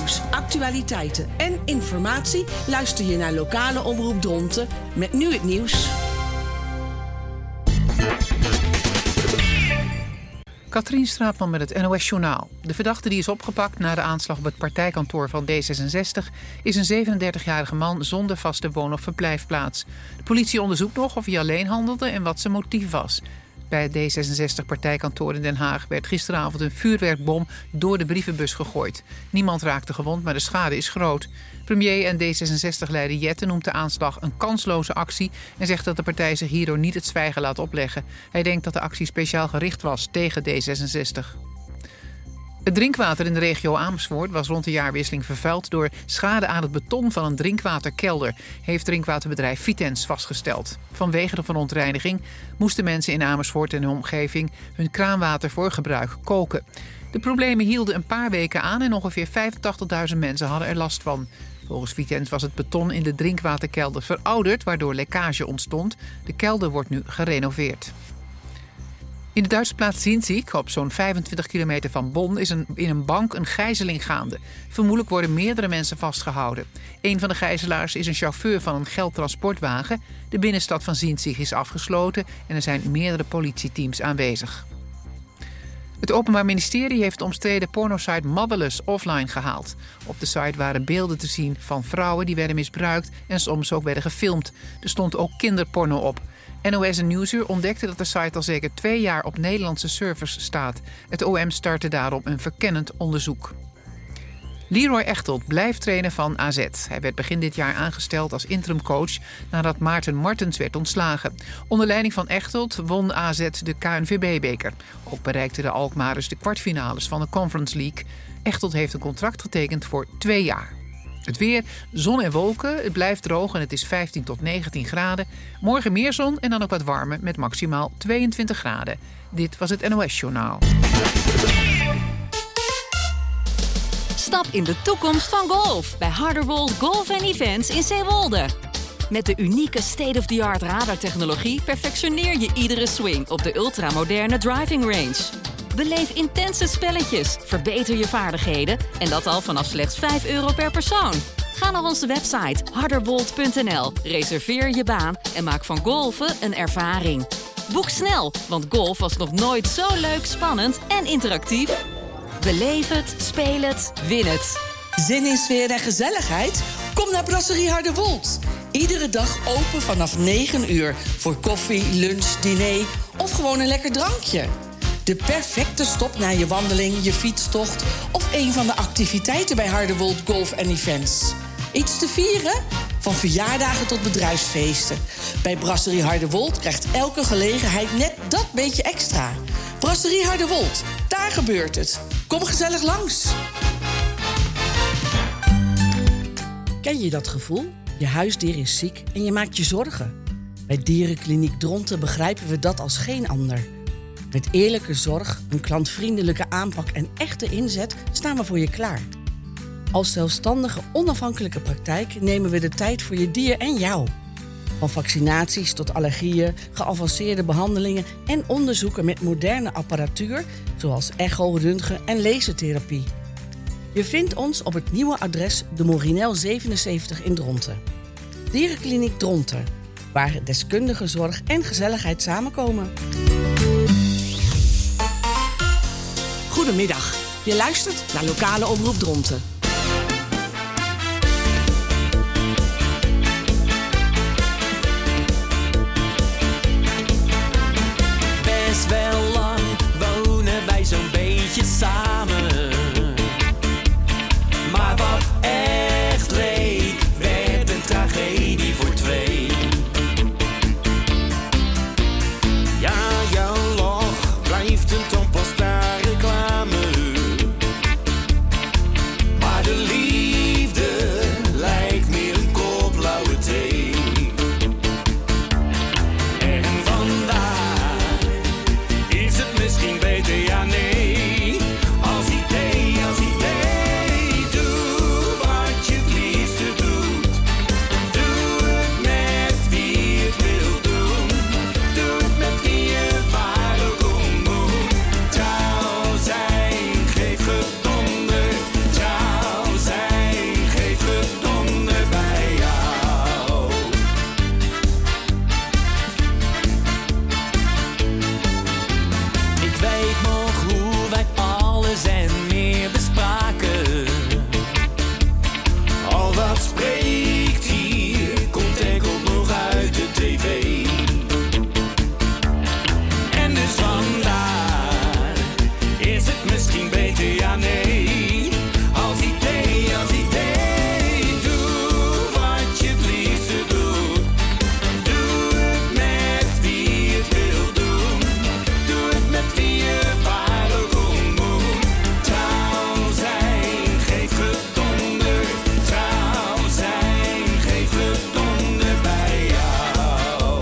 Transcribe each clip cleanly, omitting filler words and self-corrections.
nieuws, actualiteiten en informatie luister je naar Lokale Omroep Dronten met nu het nieuws. Katrien Straatman met het NOS-journaal. De verdachte die is opgepakt na de aanslag op het partijkantoor van D66... is een 37-jarige man zonder vaste woon- of verblijfplaats. De politie onderzoekt nog of hij alleen handelde en wat zijn motief was. Bij het D66-partijkantoor in Den Haag werd gisteravond een vuurwerkbom door de brievenbus gegooid. Niemand raakte gewond, maar de schade is groot. Premier en D66-leider Jette noemt de aanslag een kansloze actie en zegt dat de partij zich hierdoor niet het zwijgen laat opleggen. Hij denkt dat de actie speciaal gericht was tegen D66. Het drinkwater in de regio Amersfoort was rond de jaarwisseling vervuild door schade aan het beton van een drinkwaterkelder, heeft drinkwaterbedrijf Vitens vastgesteld. Vanwege de verontreiniging moesten mensen in Amersfoort en hun omgeving hun kraanwater voor gebruik koken. De problemen hielden een paar weken aan en ongeveer 85.000 mensen hadden er last van. Volgens Vitens was het beton in de drinkwaterkelder verouderd, waardoor lekkage ontstond. De kelder wordt nu gerenoveerd. In de Duitse plaats Sinzig, op zo'n 25 kilometer van Bonn, is in een bank een gijzeling gaande. Vermoedelijk worden meerdere mensen vastgehouden. Een van de gijzelaars is een chauffeur van een geldtransportwagen. De binnenstad van Sinzig is afgesloten en er zijn meerdere politieteams aanwezig. Het Openbaar Ministerie heeft de omstreden pornosite Motherless offline gehaald. Op de site waren beelden te zien van vrouwen die werden misbruikt en soms ook werden gefilmd. Er stond ook kinderporno op. NOS en Nieuwsuur ontdekte dat de site al zeker 2 jaar op Nederlandse servers staat. Het OM startte daarom een verkennend onderzoek. Leroy Echtelt blijft trainer van AZ. Hij werd begin dit jaar aangesteld als interimcoach nadat Maarten Martens werd ontslagen. Onder leiding van Echtelt won AZ de KNVB-beker. Ook bereikten de Alkmaarders de kwartfinales van de Conference League. Echtelt heeft een contract getekend voor 2 jaar. Het weer, zon en wolken, het blijft droog en het is 15 tot 19 graden. Morgen meer zon en dan ook wat warmer met maximaal 22 graden. Dit was het NOS-journaal. Stap in de toekomst van golf bij Harderwold Golf & Events in Zeewolde. Met de unieke state-of-the-art radartechnologie perfectioneer je iedere swing op de ultramoderne driving range. Beleef intense spelletjes, verbeter je vaardigheden en dat al vanaf slechts €5 per persoon. Ga naar onze website harderwold.nl, reserveer je baan en maak van golfen een ervaring. Boek snel, want golf was nog nooit zo leuk, spannend en interactief. Beleef het, speel het, win het. Zin in sfeer en gezelligheid? Kom naar Brasserie Harderwold. Iedere dag open vanaf 9 uur voor koffie, lunch, diner of gewoon een lekker drankje. De perfecte stop na je wandeling, je fietstocht of een van de activiteiten bij Harderwold Golf & Events. Iets te vieren? Van verjaardagen tot bedrijfsfeesten. Bij Brasserie Harderwold krijgt elke gelegenheid net dat beetje extra. Brasserie Harderwold, daar gebeurt het. Kom gezellig langs. Ken je dat gevoel? Je huisdier is ziek en je maakt je zorgen. Bij Dierenkliniek Dronten begrijpen we dat als geen ander. Met eerlijke zorg, een klantvriendelijke aanpak en echte inzet staan we voor je klaar. Als zelfstandige, onafhankelijke praktijk nemen we de tijd voor je dier en jou. Van vaccinaties tot allergieën, geavanceerde behandelingen en onderzoeken met moderne apparatuur, zoals echo, röntgen en lasertherapie. Je vindt ons op het nieuwe adres de Morinel 77 in Dronten. Dierenkliniek Dronten, waar deskundige zorg en gezelligheid samenkomen. Goedemiddag, je luistert naar Lokale Omroep Dronten. Best wel lang wonen wij zo'n beetje samen. Maar wat echt leek, werd een tragedie voor 2. Ja, jouw lach blijft een tandpasta reclame. Maar de liefde lijkt meer een kop blauwe thee. En vandaag is het misschien beter, ja nee. Als idee, doe wat je het liefste doet. Doe het met wie het wil doen. Doe het met wie je waar ook ontmoet. Trouw zijn, geef gedonder. Trouw zijn. misschien beter, ja nee. Als idee, doe wat je het liefste doet. Doe het met wie het wil doen. Doe het met wie je waar ook ontmoet. Trouw zijn, geef gedonder. Trouw zijn, geef gedonder bij jou.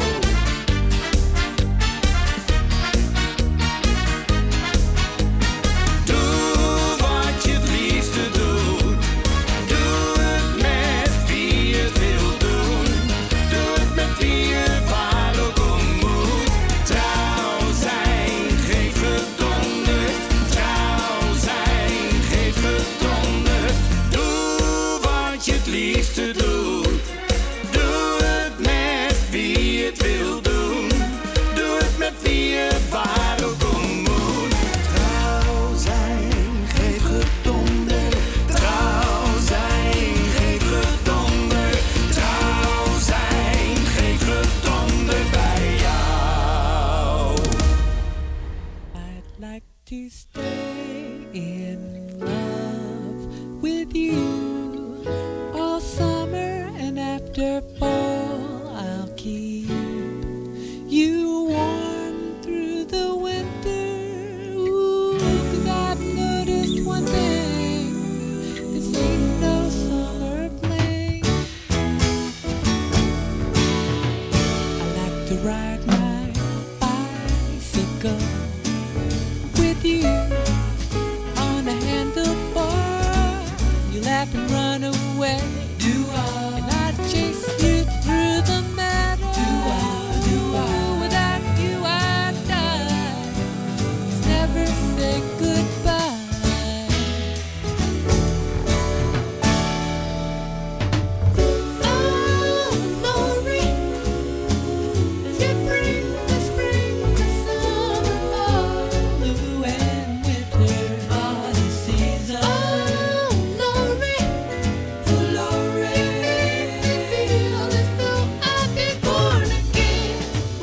Doe wat je het liefste doet. Doe het met wie het wil doen. Doe het met wie je waar ook ontmoet. Trouw zijn, geef gedonder. Trouw zijn, geef gedonder. Doe wat je het liefste doet. Doe het met wie het wil doen. Doe het met wie je waar ook ontmoet. Trouw zijn, geef gedonder. Trouw zijn, geef gedonder. Trouw zijn, geef gedonder bij jou. I'd like to stay in love with you all summer, and after fall I'll keep you warm through the winter. Ooh, 'cause I've noticed one thing, this ain't no summer fling. I like to ride my bicycle with you on a handlebar. You laugh and run away. And I chase you through the meadow. Without you I die. Let's never say goodbye. Oh, Lori, you bring the spring, the summer, fall, blue and winter, all the seasons. Oh, Lori, you make me feel as though I've been born again.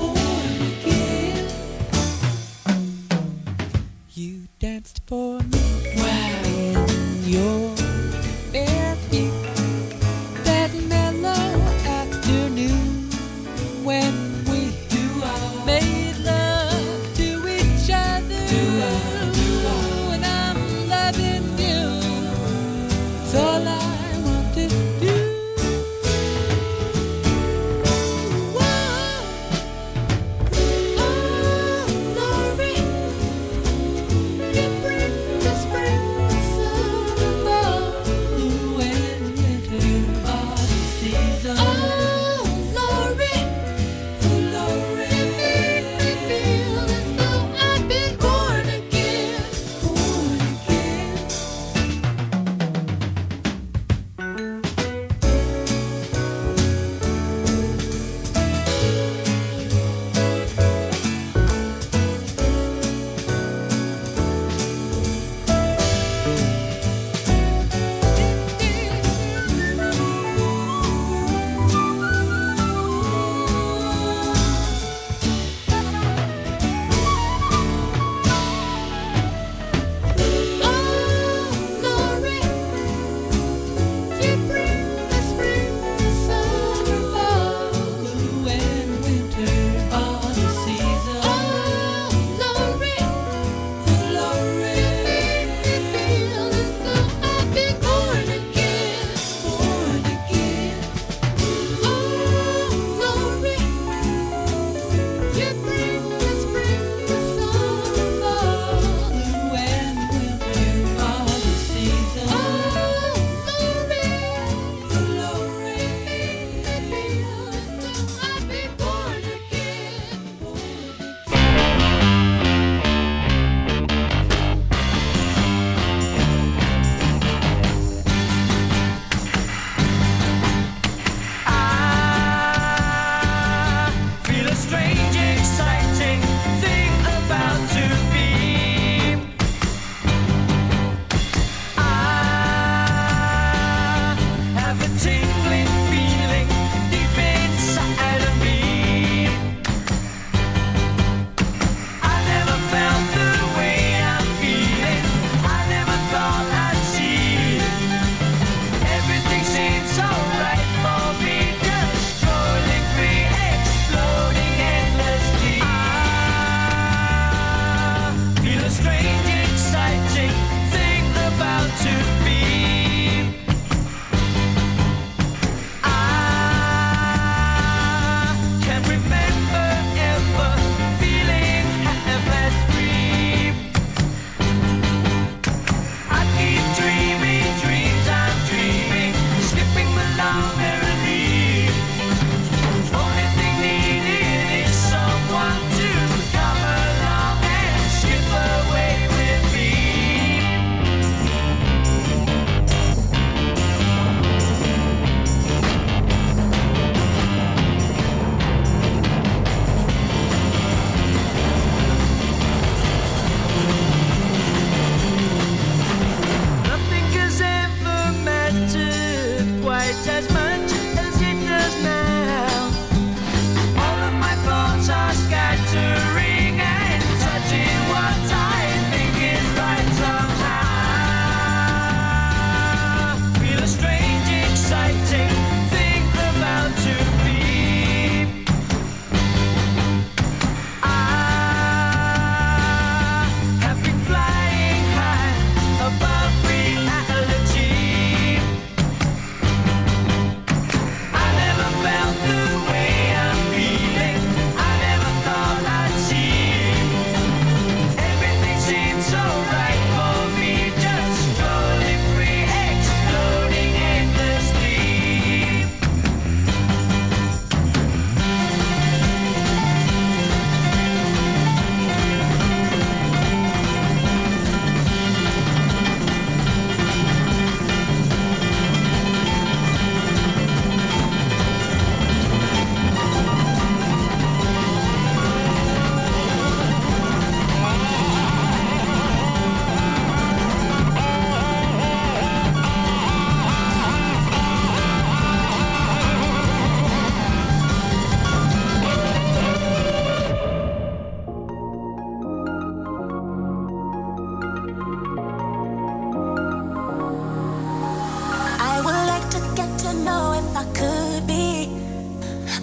You danced for me in your bare feet that mellow afternoon when we made love to each other. And I'm loving you. It's all I want to do. Whoa. Oh, Lori, you bring the spring, the summer, fall,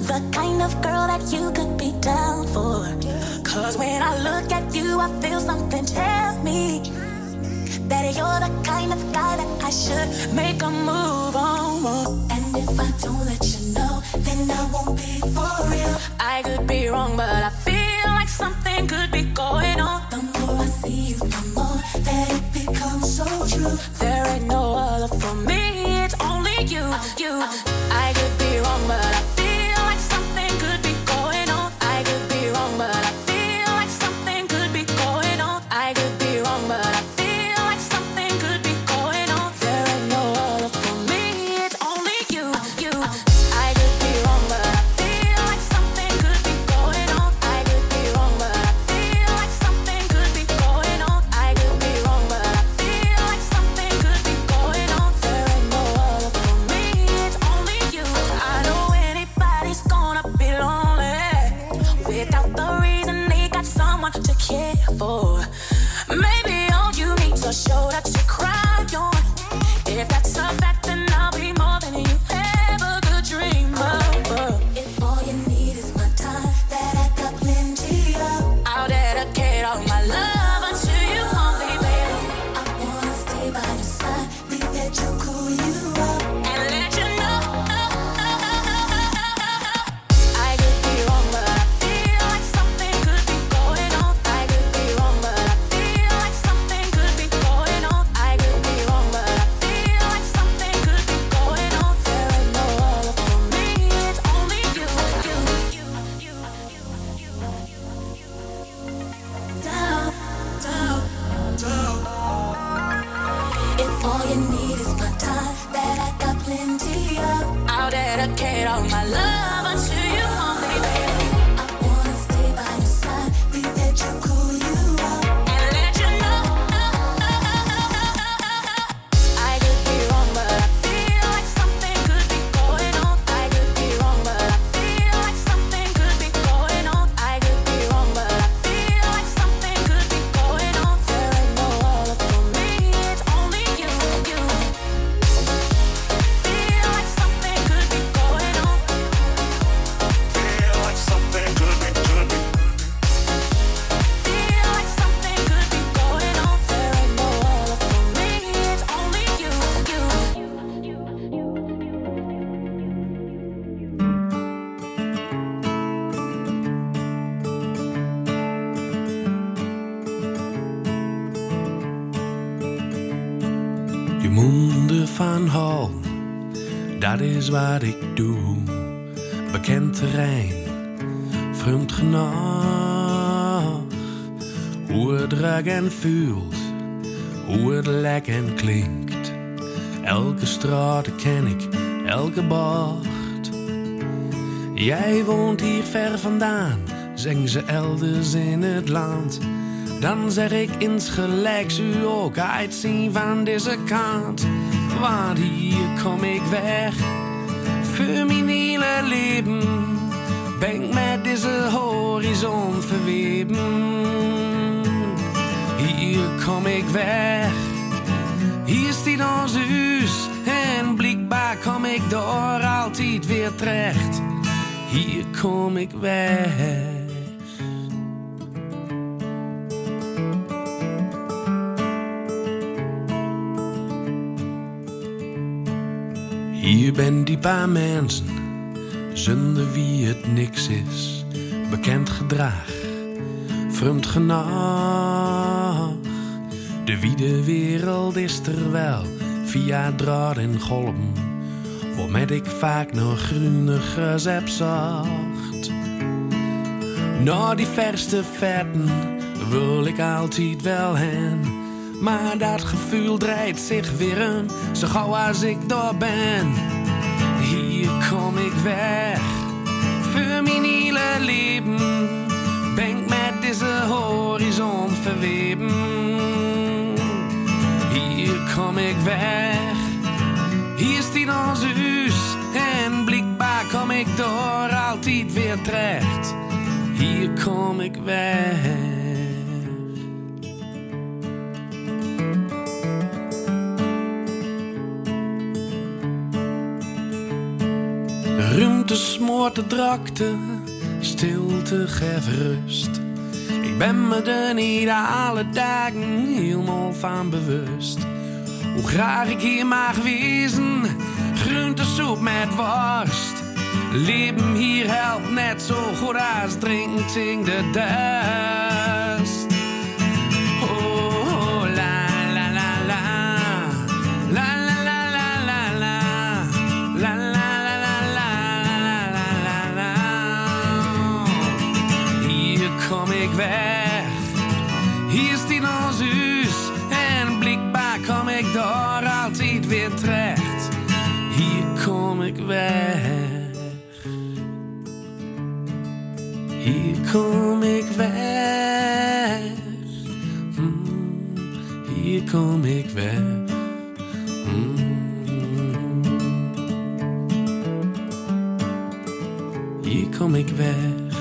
the kind of girl that you could be down for. 'Cause when I look at you, I feel something tell me that you're the kind of guy that I should make a move on. And if I don't let you know, then I won't be for real. I could be wrong, but I feel like something could be going on. The more I see you, the more that it becomes so true. There ain't no other for me, it's only you. I could be wrong, but I feel like something could be going on. I could be wrong, but I feel like something could be going on. I could be wrong, but I feel like something could be going on. There ain't no other for me, it's only you. I could be wrong, but I feel like something could be going on. I could be wrong, but I feel like something could be going on. I could be wrong, but I feel like something could be going on. There ain't no other for me, it's only you. I know anybody's gonna be lonely without the reason they got someone to care for. Maybe all you need's a shoulder to cry on. If that's a fact, then I'll be more than you ever could dream of. If all you need is my time, that I got plenty of, I'll dedicate all my love until you only, baby. I wanna stay by your side, leave that you cool you up, and let you know. I could be wrong, but I feel like something could be going on. I could be wrong, but I feel like something could be going on. I could be wrong, but I feel like something could be going on. There ain't no other for me, it's only you. Down. If all you need is my time, that I got plenty of, I'll dedicate all my love until you only, baby. I wanna stay by your side, leave that you cool you up, and let you know. I could be wrong, but I feel like something could be going on. I could be wrong, but I feel like something could be going on. I could be wrong, but I feel like something could be going on. There ain't no other for me, it's only you. Feel like something could be going on. Feel like something could be. Feel like something could be going on. There ain't no other for me, it's only you. Je monden van hal, dat is wat ik doe. Bekend terrein, vreemd genoeg. Hoe het ruikt en voelt, hoe het lijkt en klinkt. Elke straat ken ik, elke bocht. Jij woont hier ver vandaan, zeggen ze elders in het land. Dan zeg ik insgelijks u ook uitzien van deze kant. Want hier kom ik weg, voor mijn hele leven. Ben ik met deze horizon verweven. Hier kom ik weg, hier stiet ons huis. En blijkbaar kom ik door altijd weer terecht. Hier kom ik weg. Hier ben die paar mensen, zonder wie het niks is. Bekend gedrag, vreemd genoeg. De wiede wereld is er wel, via draad en golm. Waarmet ik vaak nog groene gras heb zocht. Naar die verste vetten wil ik altijd wel heen. Maar dat gevoel draait zich weer om, zo gauw als ik daar ben. Hier kom ik weg, voor mijn hele leven. Ben ik met deze horizon verweven. Hier kom ik weg, hier stiet ons huis. En blijkbaar kom ik door altijd weer terecht. Hier kom ik weg. Ruim groente smoort de drakte, stilte geeft rust. Ik ben me er niet alle dagen helemaal van bewust. Hoe graag ik hier mag wezen, groentesoep met worst. Leven hier helpt net zo goed als drinkt in de dust. Oh, la la la la, la la la la la la, la la la la la la la. Hier kom ik weg, hier is die ons huis en blijkbaar kom ik door altijd weer terecht. Hier kom ik weg. Hier kom ik weg. Hier kom ik weg. Hier kom ik weg.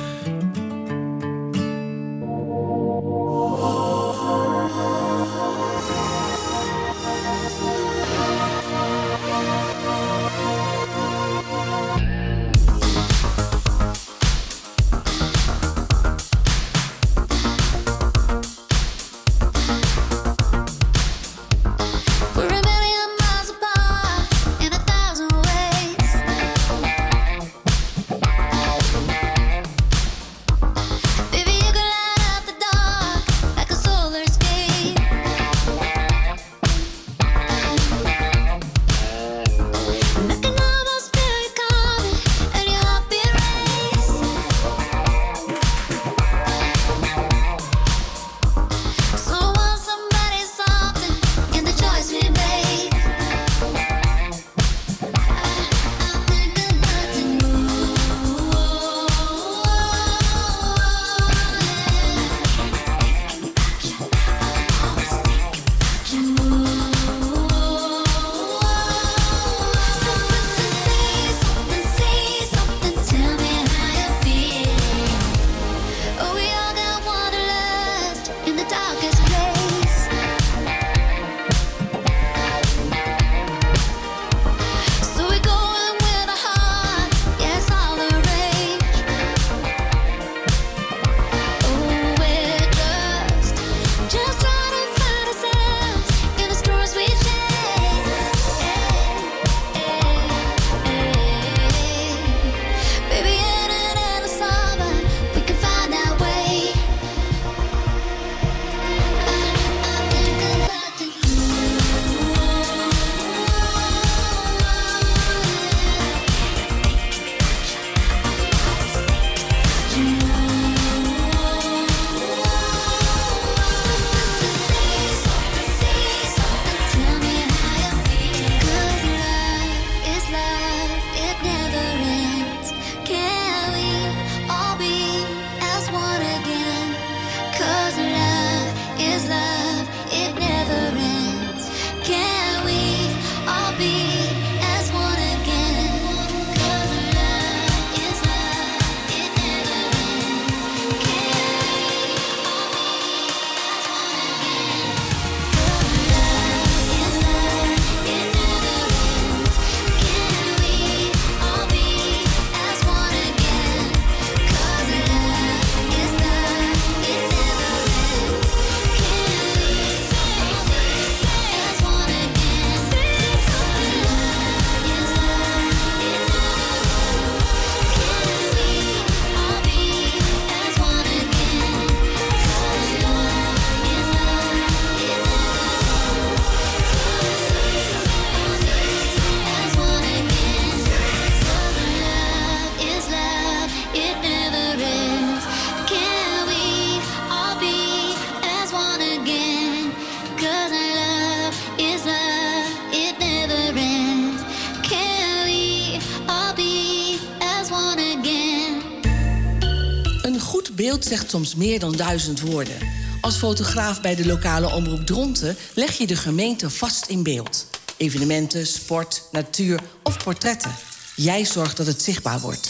beeld zegt soms meer dan 1000 woorden. Als fotograaf bij de lokale omroep Dronten leg je de gemeente vast in beeld. Evenementen, sport, natuur of portretten. Jij zorgt dat het zichtbaar wordt.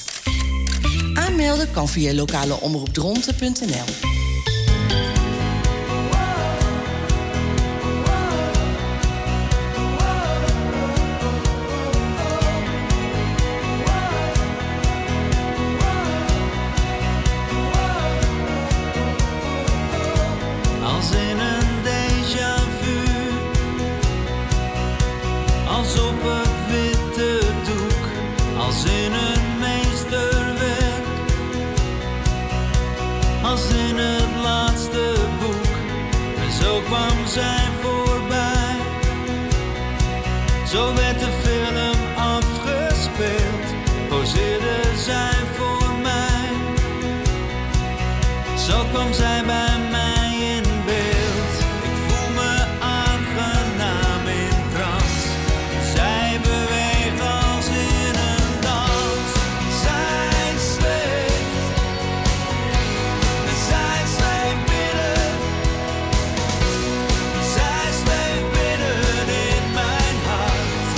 Aanmelden kan via lokaleomroepdronten.nl. Zo werd de film afgespeeld, poseerde zij voor mij. Zo kwam zij bij mij in beeld. Ik voel me aangenaam in trance. Zij beweegt als in een dans. Zij zweeft binnen. Zij zweeft binnen in mijn hart.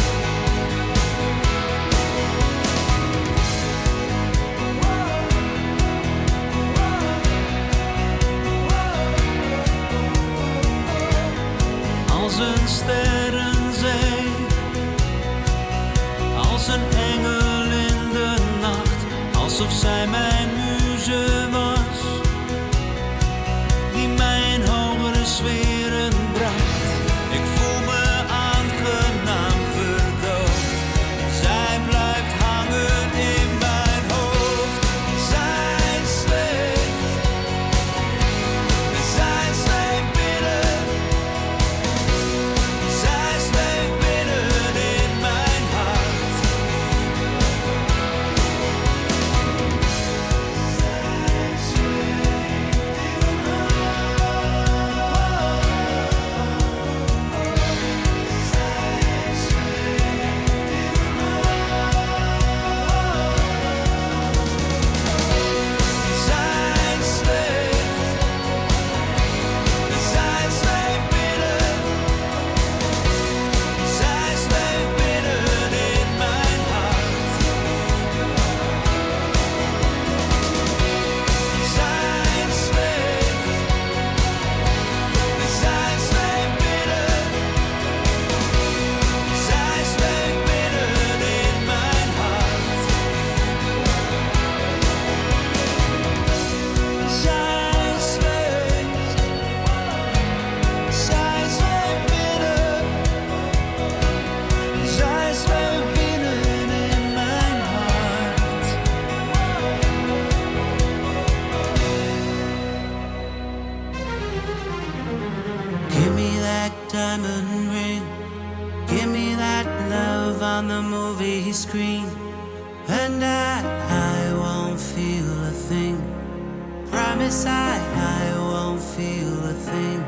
Als een sterrenzee, als een engel in de nacht, alsof zij mijn muze was, die mij in hogere sferen bracht. Ik voel me aangenaam verdoofd, zij blijft hangen in mijn hoofd. Zij zweeft binnen. Zij zweeft binnen in mijn hart. Give me that diamond ring. Give me that love on the movie screen. And I won't feel a thing. Promise I won't feel a thing.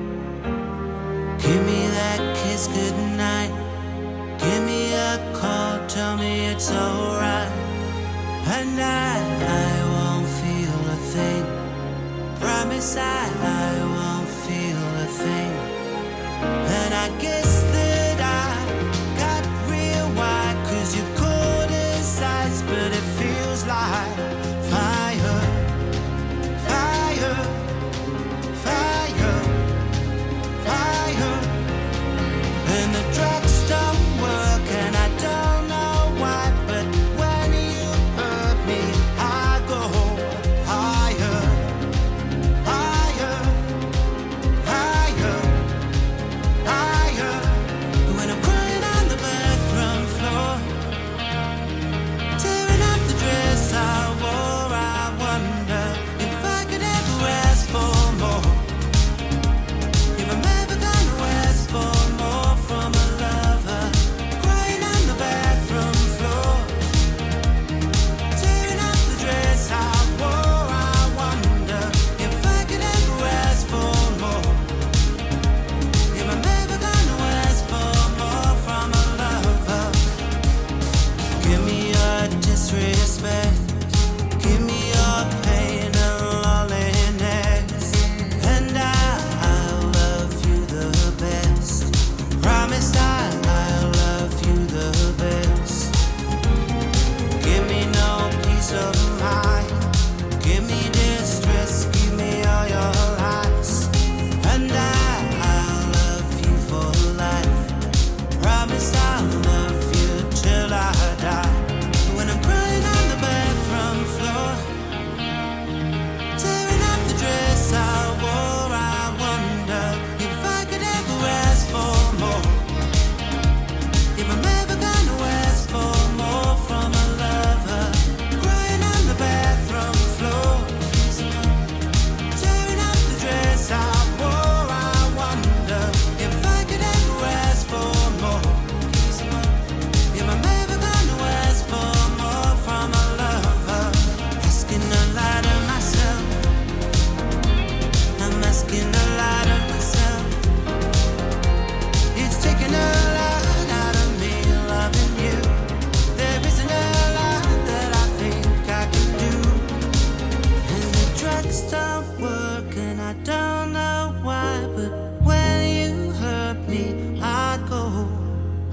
Give me that kiss goodnight. Give me a call, tell me it's alright. And I won't feel a thing. Promise I won't feel a thing. And I guess that I got real wide, 'cause you're cold as ice, but it feels like fire, fire, fire, fire. And the drugs don't work and I don't know why, but when you hurt me I go higher, higher, higher, higher.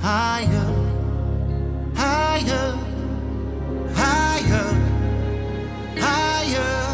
higher, higher, higher, higher.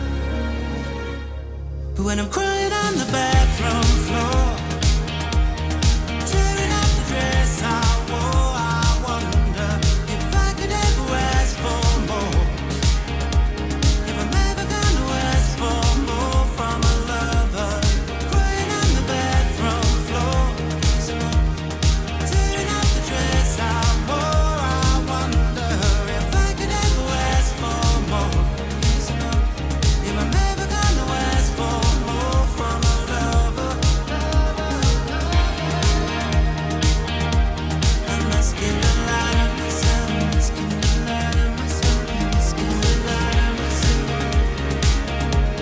But when I'm crying on the bathroom floor, tearing up the dress I wore, I wonder if I could ever ask for more. If I'm ever gonna ask for more from a lover. Crying on the bathroom floor, tearing up the dress I wore, I wonder if I could ever ask for more. If I'm ever gonna ask for more from a lover. I'm asking the light of myself, asking the light of myself, asking the light of myself.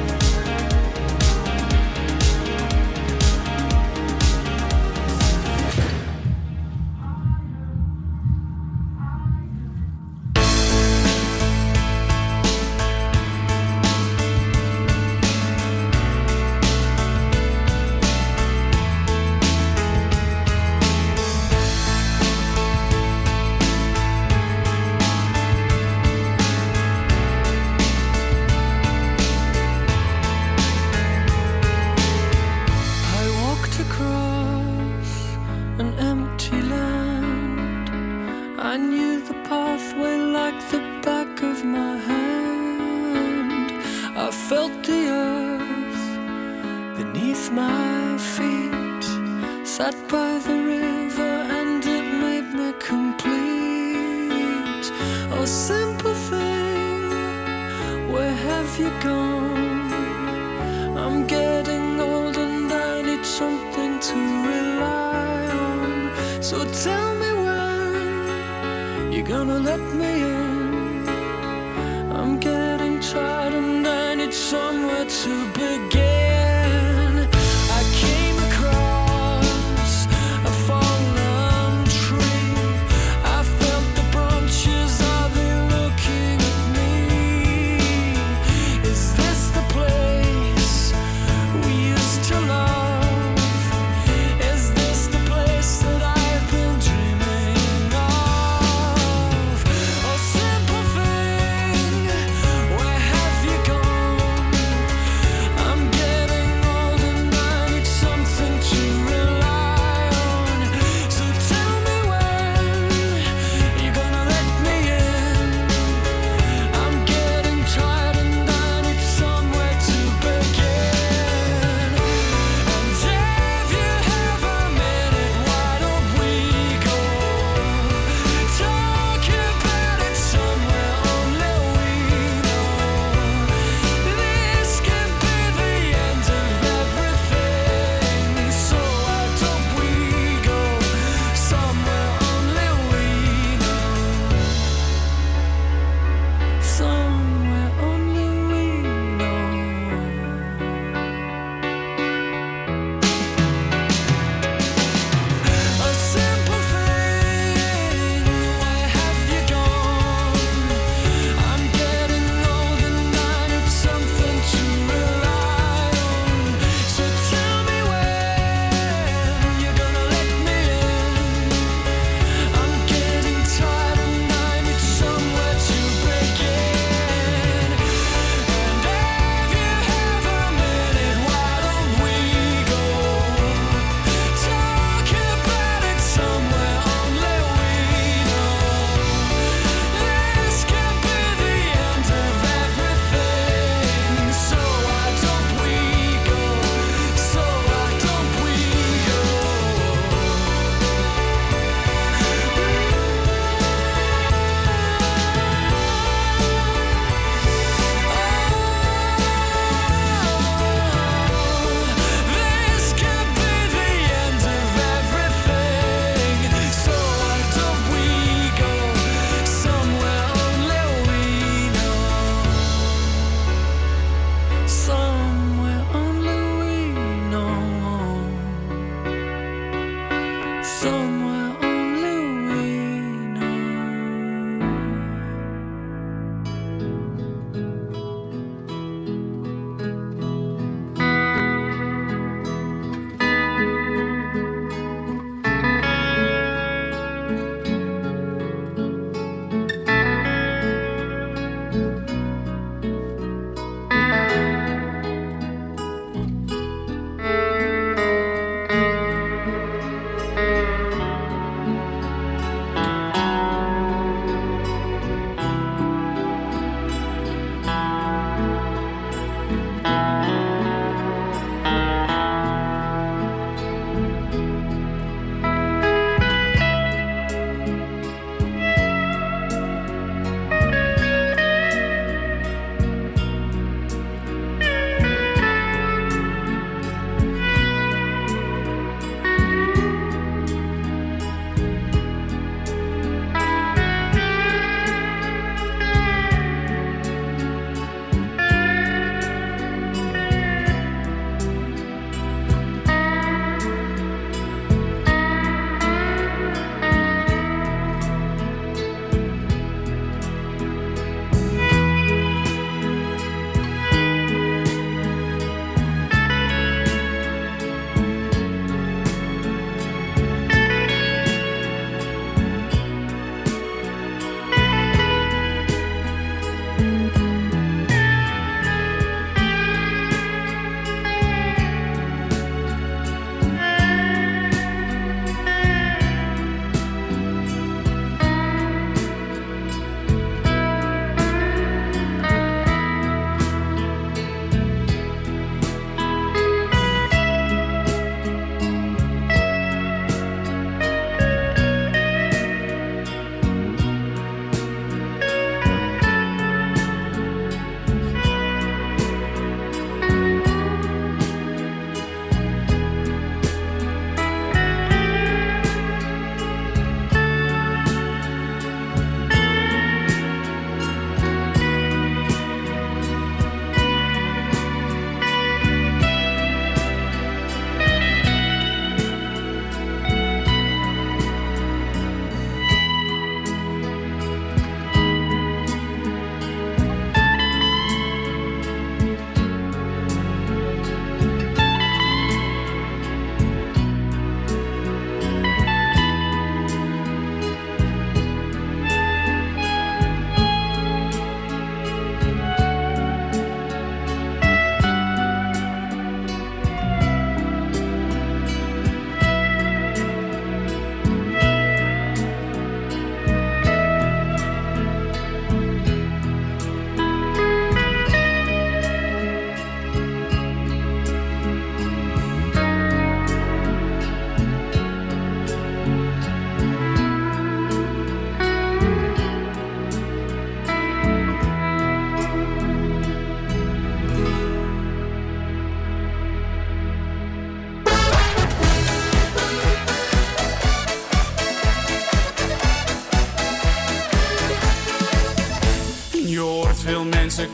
I walked across an empty land. I knew the pathway like the back of my hand. I felt the earth beneath my feet. Sat by the river and it made me complete. Oh, simple thing, where have you gone? I'm getting old and I need something to rely on. So tell me when you're gonna let me in. I'm getting tired and I need somewhere to begin. I came across a fallen tree. I felt the branches of it looking at me. Is this the place we used to love? Is this the place that I've been dreaming of? Oh, simple thing, where have you gone? I'm getting old and I need something to rely on. So tell me when you're gonna let me in. I'm getting tired and I need somewhere to begin. And if you have a minute, why don't we go talk about it somewhere only we know. This could be the end of everything. So why don't we go somewhere only we know. Somewhere only we know. A simple thing, where have you gone? I'm getting old and I need something to rely on. So tell me when you're gonna let me in. I'm getting tired and I need somewhere to begin. And if you have a minute, why don't we go talk about it somewhere only we know. This could be the end of everything. So why don't we go? So why don't we go? This could be the end of everything. So why don't we go somewhere only we know? Somewhere only we know. Somewhere only we know.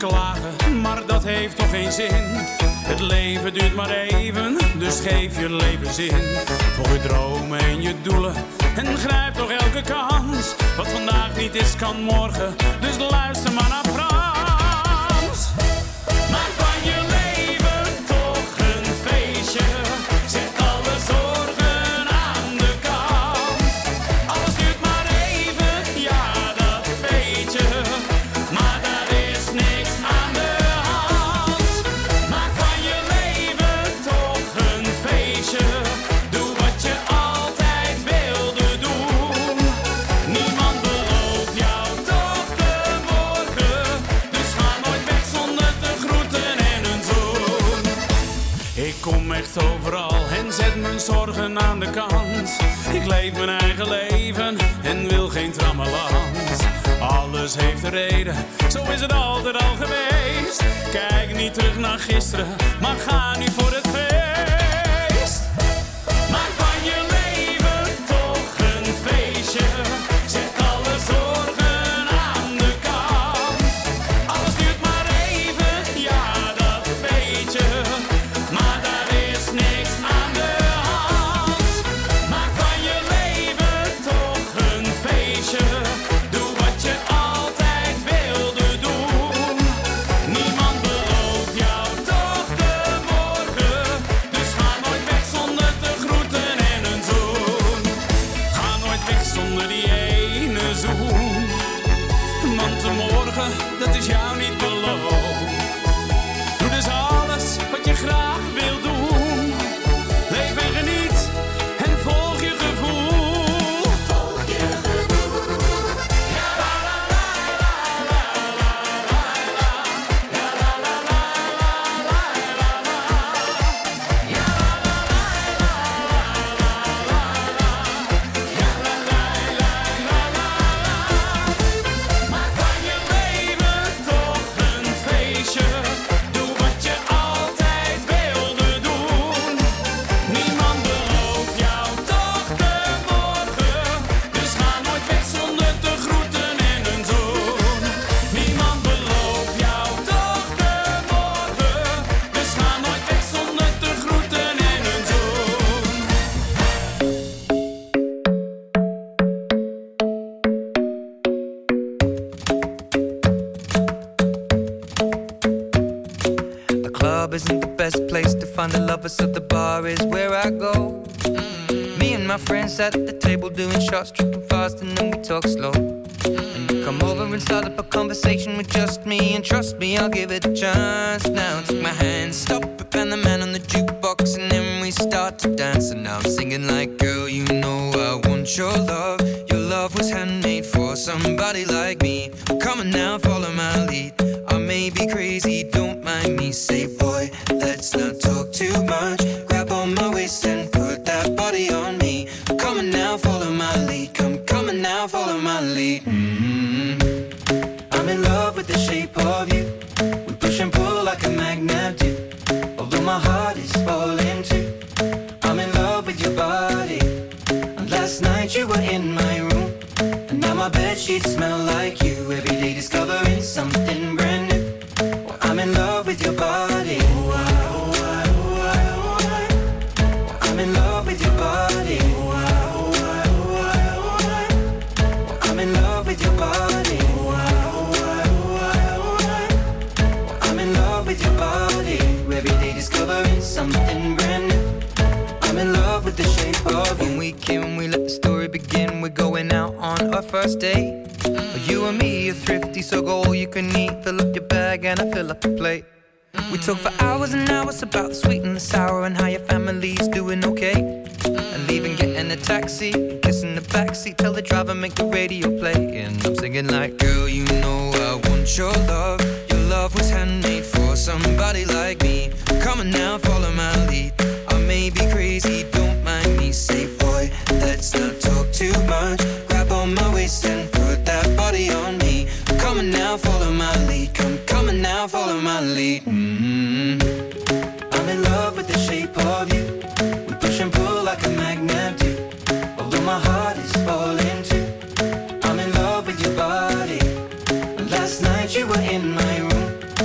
klagen, maar dat heeft toch geen zin. Het leven duurt maar even, dus geef je leven zin. Voor je dromen en je doelen en grijp toch elke kans. Wat vandaag niet is, kan morgen, dus luister maar naar Frans. Maak van je leven toch een feestje. Zet alle zorgen aan de kant. Alles duurt maar even, ja dat weet je. Maar daar is niks aan de hand. Maak van je leven toch een feestje. Doe wat je altijd wilde doen. Niemand belooft jou toch de morgen. Dus ga nooit weg zonder te groeten en een zoen. Ik kom echt overal en zet mijn zorgen aan de kant. Ik leef mijn eigen leven en wil geen trammeland. Alles heeft een reden, zo is het altijd al geweest. Kijk niet terug naar gisteren, maar ga nu voor het feest. Maak van je leven toch een feestje. Zet alle zorgen aan de kant. Alles duurt maar even, ja dat weet je. Maar daar is niks aan de hand. Maak van je leven toch een feestje. Doe wat je altijd wilde doen. Niemand belooft jou toch de morgen. Dus ga nooit weg zonder te groeten en een zoen. Ga nooit weg zonder die ene zoen. Want de morgen, dat is jou niet beloofd. Doe dus alles wat je graag wil doen. Leef en geniet en volg je gevoel. Volg je gevoel. Ja la la la la la la la la. Ja la la la la la la la. Ja la la la la la la la. Ja la la la la la la. Maak van je leven toch een feestje. Doe wat je altijd wilde doen. Niemand belooft jou toch de morgen. Dus ga nooit weg zonder te groeten en een zoen. Niemand belooft jou toch de morgen. Dus ga nooit weg zonder te groeten en een zoen. The club isn't the best place to find the lovers, so the bar is where I go. Me and my friends at the table doing shots, tripping fast, and then we talk slow. And you come over and start up a conversation with just me, and trust me, I'll give it a chance. Now take my hand, stop it, and the man on the jukebox, and then we start to dance. And now I'm singing like, girl, you know I want your love. Your love was handmade for somebody like me. Come on now, follow my lead. I may be crazy, don't mind me. Say, boy, let's not talk too much. Grab on my waist and put that body on me. Come on now, follow my lead. Come on now, follow my lead. I'm in love with the shape of you. We push and pull like a magnet do. Although my heart is falling too. I'm in love with your body. And last night you were in my room. And now my bedsheets smell like you. Every day discovering something brand new. Well, I'm in love with your body. I'm in love with your body. I'm in love with your body. I'm in love with your body. Every day discovering something brand new. I'm in love with the shape of you. When we came, we let the story begin. We're going out on our first date. You and me are thrifty, so go all you can eat. Fill up your bag and I fill up the plate. We talk for hours and hours about the sweet and the sour and how your family's doing okay. And leaving, getting a taxi, kissing the backseat, tell the driver make the radio play. And I'm singing like, girl, you know I want your love. Your love was handmade for somebody like me. Come on now, follow my lead. I may be crazy, don't mind me. Say, boy, let's not talk too much. Grab on my waist and put that body on me. Come on now, follow my lead. Come on now, follow my lead. I'm in love with the shape of you. We push and pull like a magnet do. Although my heart is falling too. I'm in love with your body. Last night you were in my room.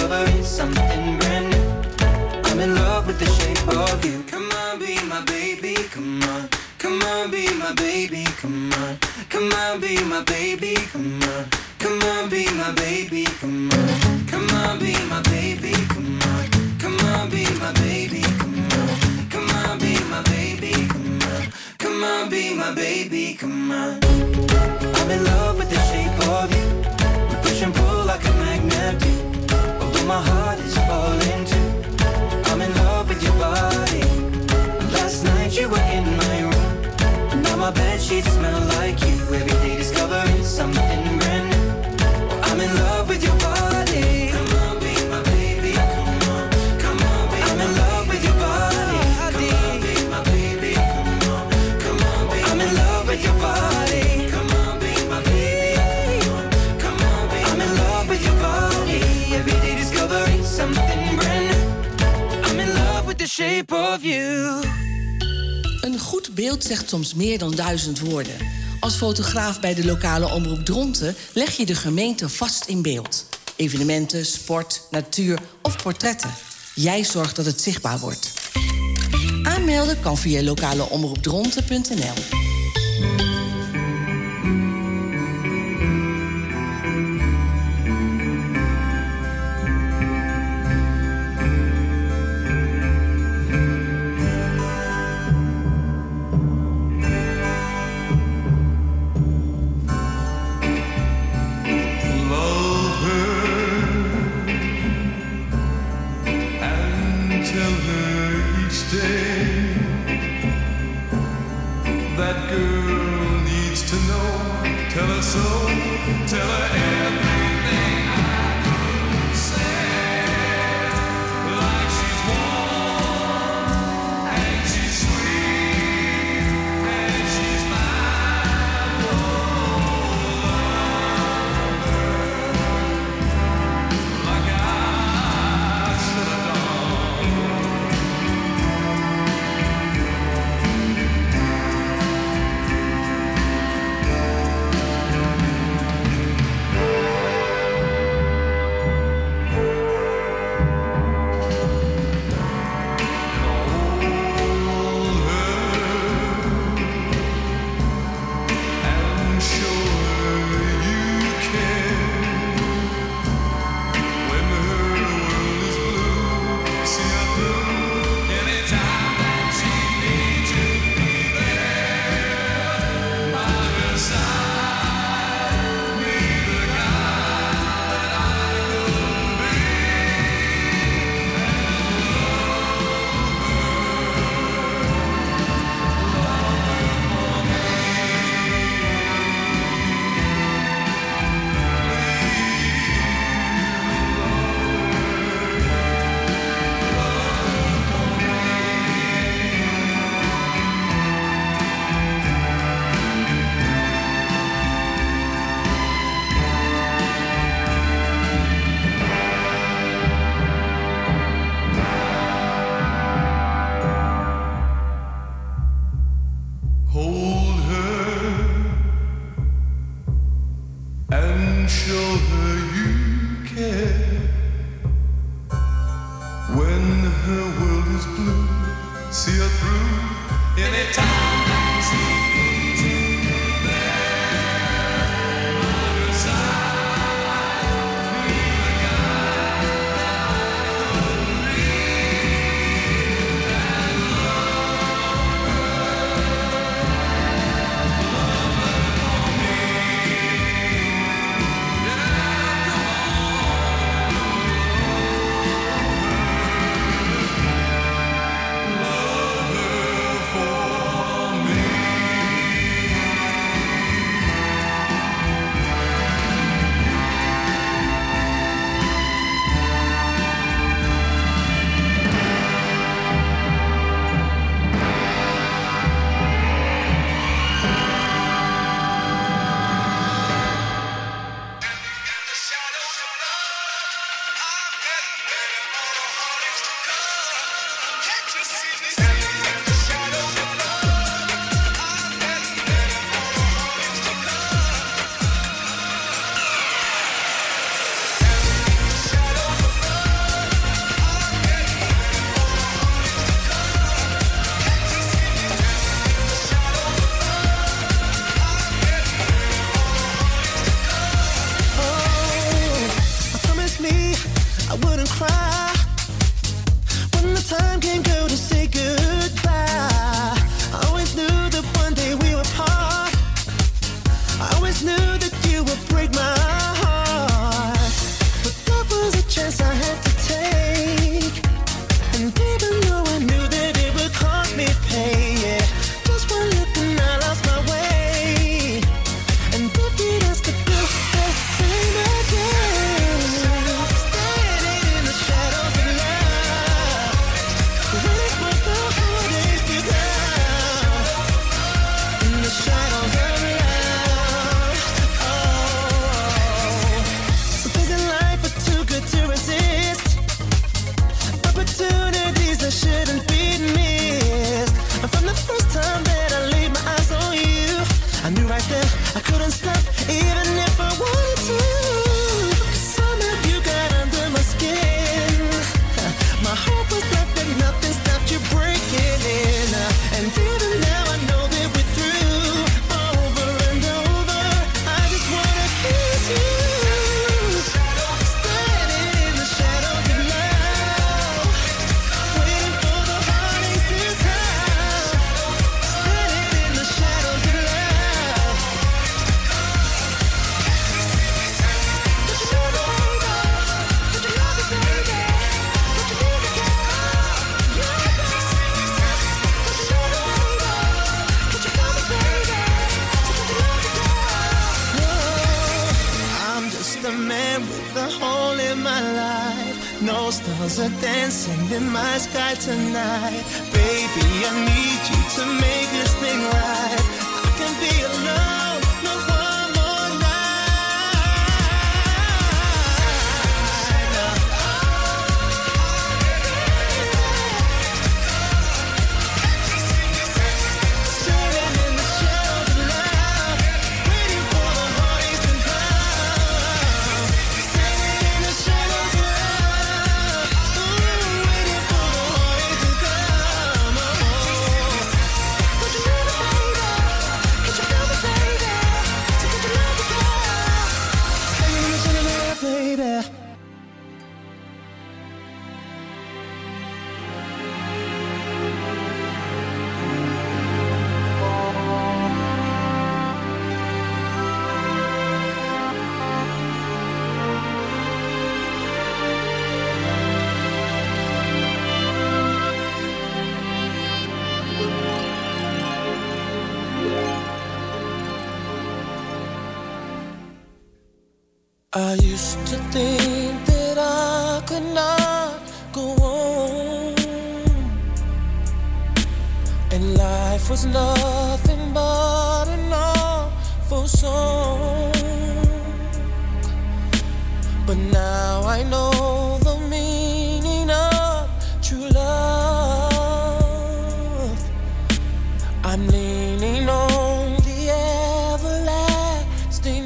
discovering something brand new. I'm in love with the shape of you. Come on, be my baby, come on. Come on, be my baby, come on. Come on, be my baby, come on. Come on, be my baby, come on. Come on, be my baby, come on. Come on, be my baby, come on. Come on, be my baby, come on. Come on, be my baby, come on. I'm in love with the shape of you. We push and pull like a magnet do. Although my heart is falling too. I'm in love with your body. Last night you were in my room. Now my bedsheets smell like you. Every day discovering something brand new. I'm in love with your body. Come on, be my baby. Come on, come on, be I'm in love with your body. Come on, be my baby. Come on, come on, be I'm in love with your body. Come on, be my baby. Come on, come on, be I'm in love with your body. Every day discovering something brand new. I'm in love with the shape of you. Een goed beeld zegt soms meer dan 1000 woorden. Als fotograaf bij de lokale omroep Dronten leg je de gemeente vast in beeld. Evenementen, sport, natuur of portretten. Jij zorgt dat het zichtbaar wordt. Aanmelden kan via lokaleomroepdronten.nl. Lover cry. When the time came, girl, to say goodbye, I always knew that one day we were apart. I always knew that you would break my heart, but that was a chance I had to take. And even though I knew that it would cost me pain, yeah, just one look and I lost my way. And if you'd ask to do the same again, standing in the shadows of love, waiting for the holidays to come. In the shadows of love, oh. So things in life are too good to resist. Opportunities that shouldn't be missed. And from the first time that I laid my eyes on you, I knew right then I couldn't stop, even if I wanted to. 'Cause somehow you got under my skin. My hope was that nothing stopped you breaking in. And even now I know that we're through. Over and over, I just wanna kiss you. Standing in the shadows of love, waiting for the heartaches to come. Standing in the shadows of love. Would you love me, baby? Would you love me, baby? Would you leave me, girl? Yeah, baby. Would you love me, baby? Would you love me, baby? Would you love me, girl? Oh, I'm just a man with a hole in my life. No stars are dancing in my sky tonight. Baby, I need you to make this thing right. I can be alone, no one more night. Standing in the shadows of love, waiting for the heartaches to come. Standing in the shadows of love, waiting for the heartaches to come. Would you love me, baby? Could you love me, baby? So could you love me, girl? Standing in the shadows of love, baby. I used to think that I could not go on, and life was nothing but an awful song. But now I know the meaning of true love. I'm leaning on the everlasting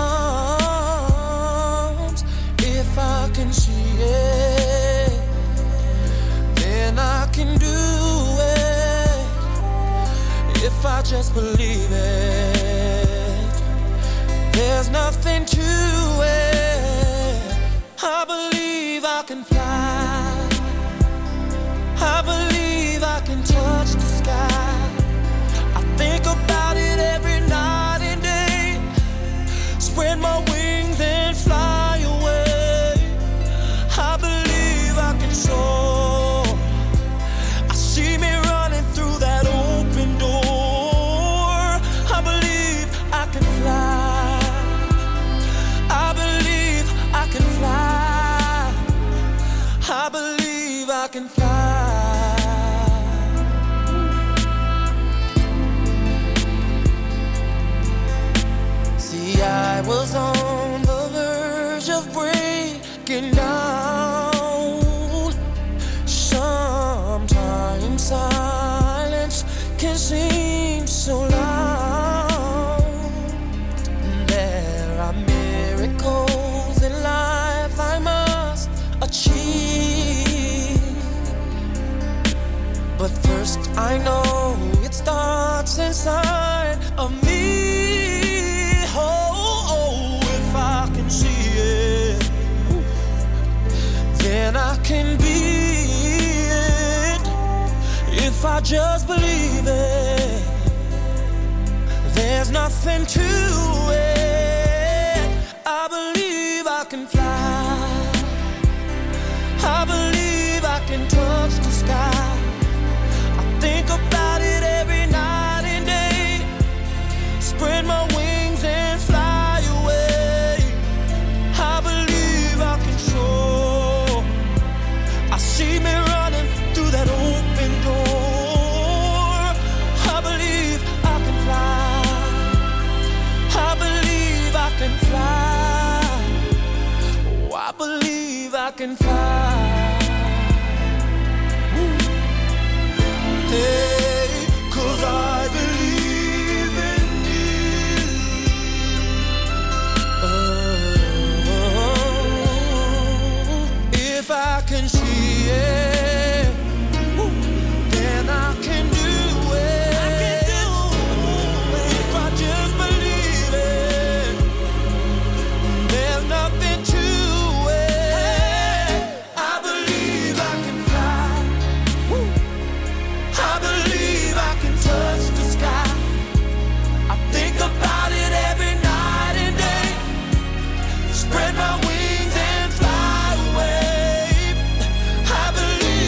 arms. If I can see it, then I can do it. If I just believe it, there's nothing to it. I believe I can fly. I believe I can touch the sky. I think about it every night and day. Spread my wings and fly away. I believe I can soar. I see me running through that open door. I believe I can fly. I believe I can fly. I believe I can fly. See, I was on the verge of breaking down. Sometimes silence can seem so loud. There are miracles in life I must achieve. But first I know it starts inside of me. Oh, if I can see it, then I I can be it if I just believe it. There's nothing to it. I believe I can fly. I believe I can touch the sky. I think about it every night and day. Spread my wings and fly away. I believe I can soar. I see me running through that open door. I believe I can fly. I believe I can fly. Oh, I believe I can fly. Ooh. Hey, 'cause I believe in you. Oh, if I can see it, ooh, then I can do it. I can do it. If I just believe it, there's nothing to it. I believe I can fly. Woo. I believe I can touch the sky. I think about it every night and day. Spread my wings and fly away. I believe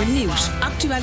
voor nieuws, actualiteit